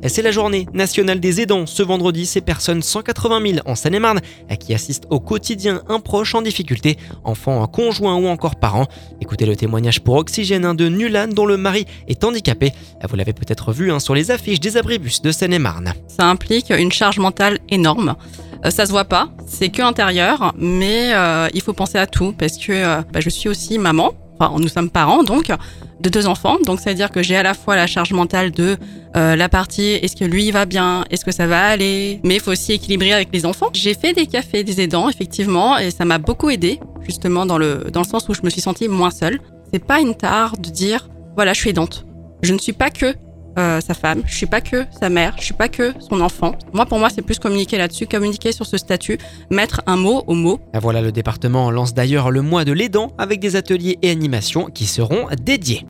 C'est la journée nationale des aidants. Ce vendredi, ces personnes, 180 000 en Seine-et-Marne, qui assistent au quotidien un proche en difficulté, enfant, conjoint ou encore parent. Écoutez le témoignage pour Oxygène de Nulan, dont le mari est handicapé. Vous l'avez peut-être vu sur les affiches des abribus de Seine-et-Marne. Ça implique une charge mentale énorme. Ça se voit pas, c'est que intérieur, mais il faut penser à tout parce que je suis aussi maman. Enfin, nous sommes parents donc de 2 enfants, donc ça veut dire que j'ai à la fois la charge mentale de la partie est-ce que lui va bien, est-ce que ça va aller, mais il faut aussi équilibrer avec les enfants. J'ai fait des cafés des aidants effectivement et ça m'a beaucoup aidé justement dans le sens où je me suis sentie moins seule. C'est pas une tare de dire voilà je suis aidante, je ne suis pas que sa femme, je suis pas que sa mère, je suis pas que son enfant. Pour moi, c'est plus communiquer là-dessus, communiquer sur ce statut, mettre un mot au mot. Voilà, le département lance d'ailleurs le mois de l'aidant avec des ateliers et animations qui seront dédiés.